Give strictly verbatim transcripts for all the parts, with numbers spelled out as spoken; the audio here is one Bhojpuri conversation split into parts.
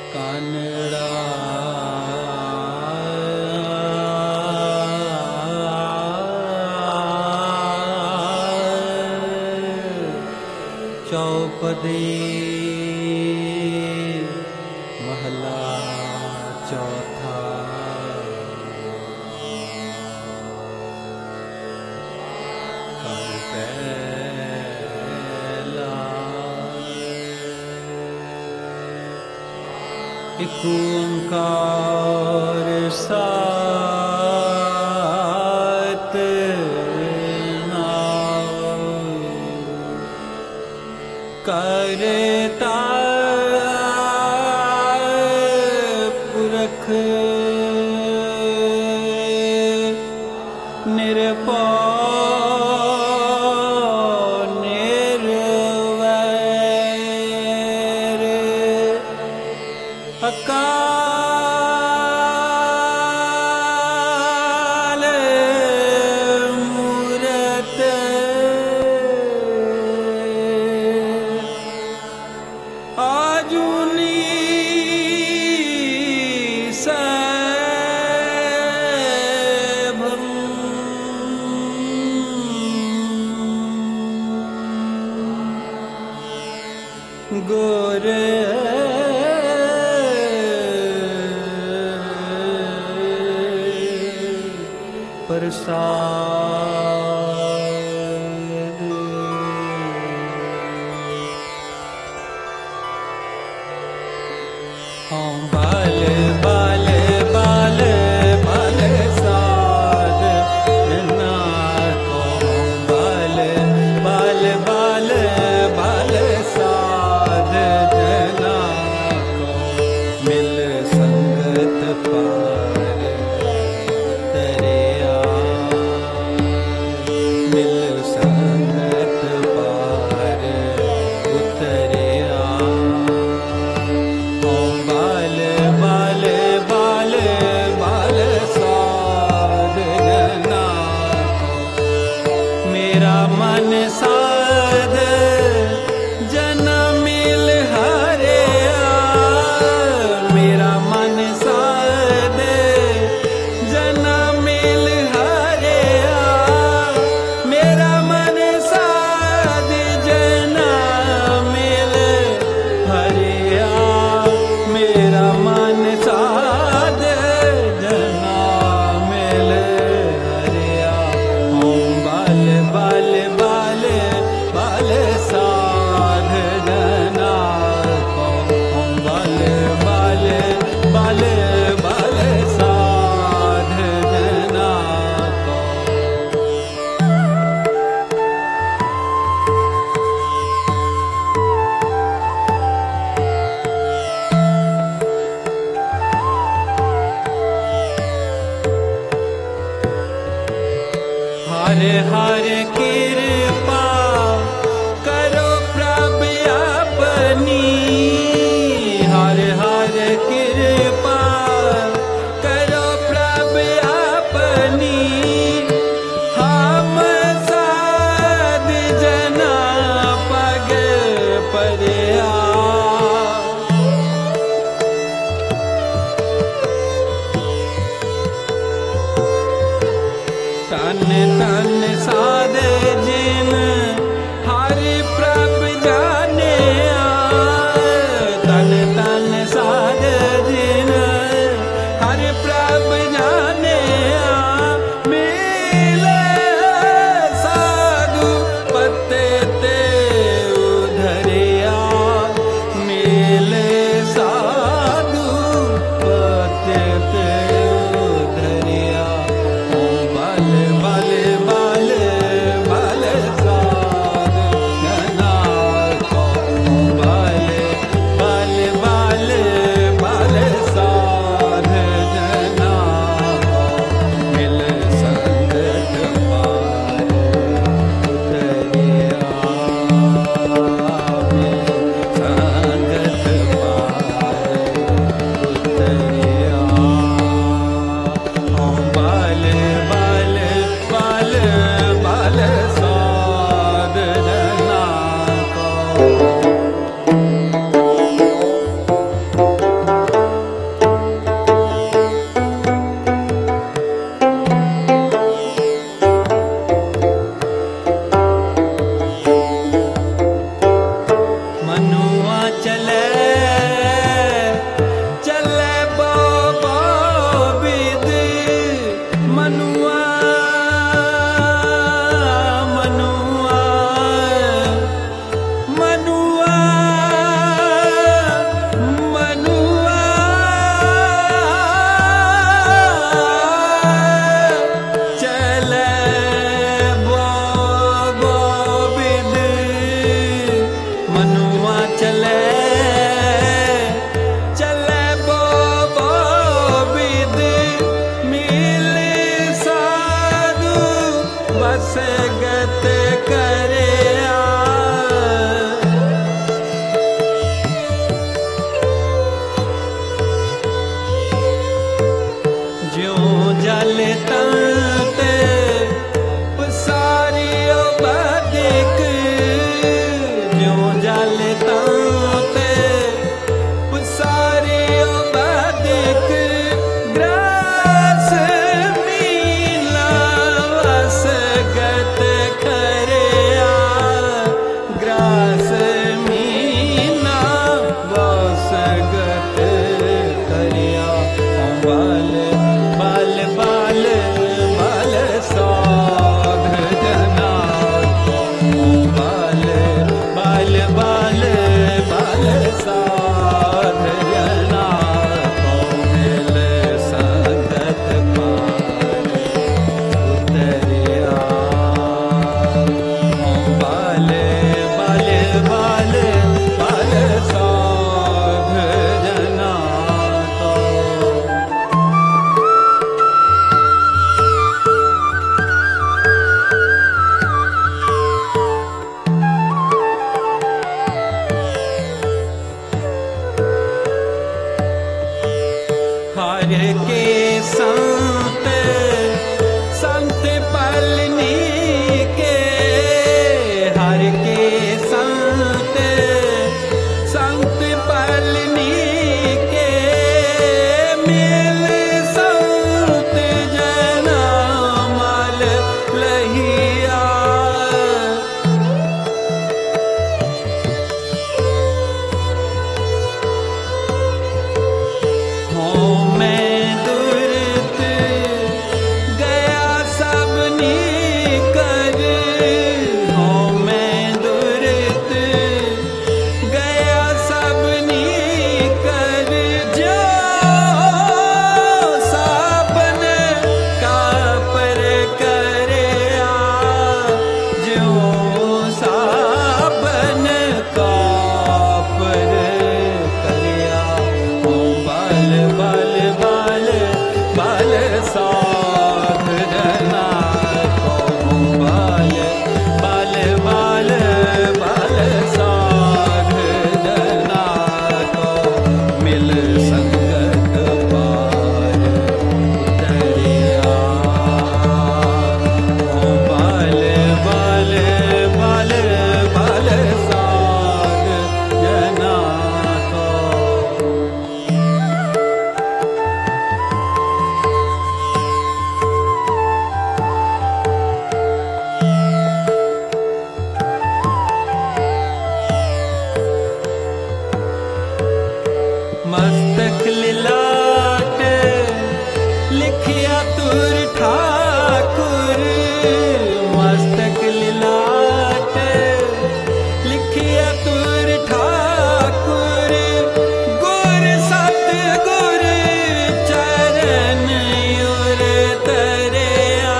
कानड़ा चौपदी महला चौथा। एक ओंकार सात नाम करता पुरख निरपौर निर्वैर अकाल मूरत आजुनी सैभं गोरे प्रसाद। हाँ बाल बाल बाल बाल साध ना को बाल बाल बाल बाल साध जना को मिल संगत पार तरिया मिल संगत पार उतरिया। ओ बाल बाल हर के संत संत पलनी के, हर के संत संत पलनी के, मिल संत जना मल लहिया। हो मैं दुरत गया सबनी कर, हो मैं दुरत गया सबनी कर, जो साबन का पर करया, जो साबन का पर करया। हो बल बल बल बल साध जना को, बल बल बल बल साध जना को, मिल संगत पार उतरिया। हो बल बल बल बल साध जना को। मस्तक लिलाट लिखिया तुर ठाकुर, मस्तक लिलाट लिखिया तुर ठाकुर, गुर सतगुर चरण उर तरया।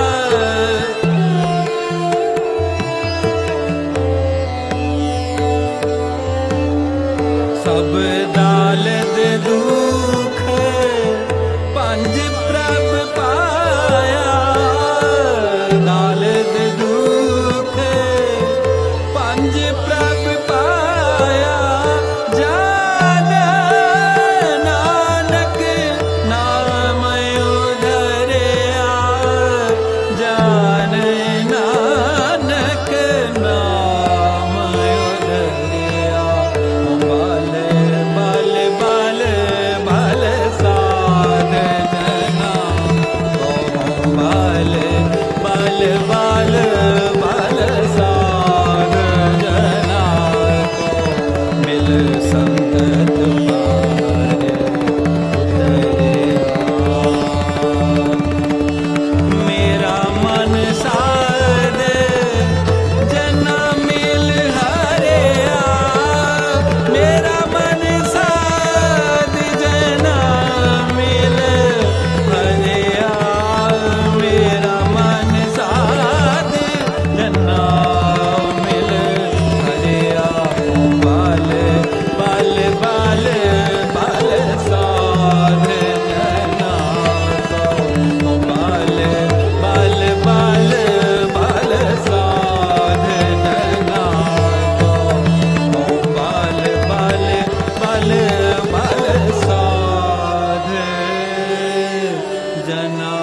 सब दालद दुख पंज प्रभ पाया, दालद दुख पंज प्रभ पाया, जान नानक नाम उधरया, जान नानक नाम उधरया। बल बल बल बल साध जना को, बल बल बल बल साध जना को, मिल संगत पार उतरिया। मेरा मन साध जना मिल हरिया, मेरा मन साध जना मिल हरिया, मेरा मन साध जना मिल हरिया। बल बल बल बल साध जना को, बल बल बल बल साध जना को, बल बल बल बल साध जना।